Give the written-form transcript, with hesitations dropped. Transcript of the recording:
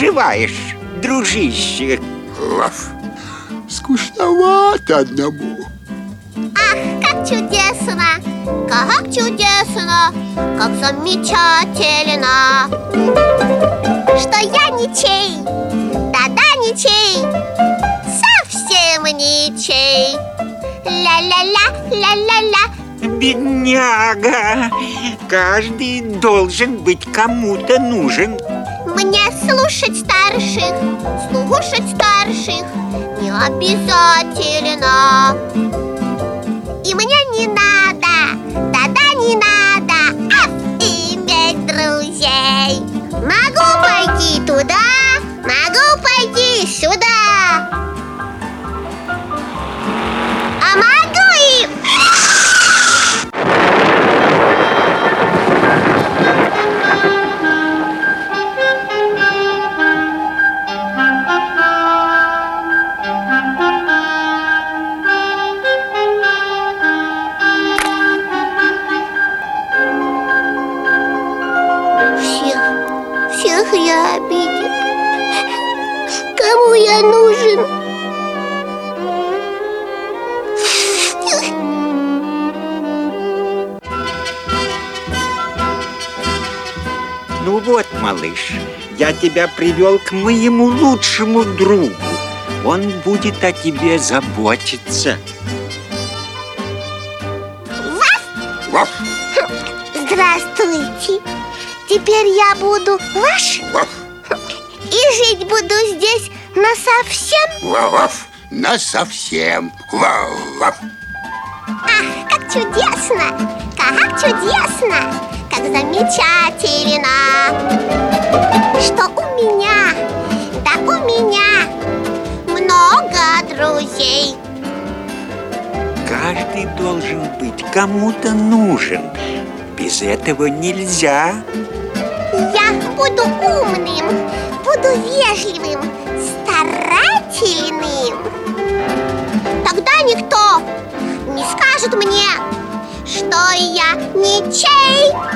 поживаешь, дружище? Скучновато одному. Ах, как чудесно! Как чудесно! Как замечательно! Что я ничей! Да-да, ничей! Совсем ничей! Ля-ля-ля, ля-ля-ля. Бедняга! Каждый должен быть кому-то нужен. Мне слушать старших не обязательно. И мне не надо, да-да, не надо иметь друзей. Могу пойти туда, могу пойти сюда. А могу и... Всех я обидел. Кому я нужен? Ну вот, малыш, я тебя привел к моему лучшему другу. Он будет о тебе заботиться. Ваф! Здравствуйте. Теперь я буду ваш? Ваф! И жить буду здесь насовсем? Ваф! Насовсем. Ваф! Ах, как чудесно! Как чудесно! Как замечательно! Что у меня, да у меня много друзей. Каждый должен быть кому-то нужен. Без этого нельзя. Я буду умным, буду вежливым, старательным. Тогда никто не скажет мне, что я ничей.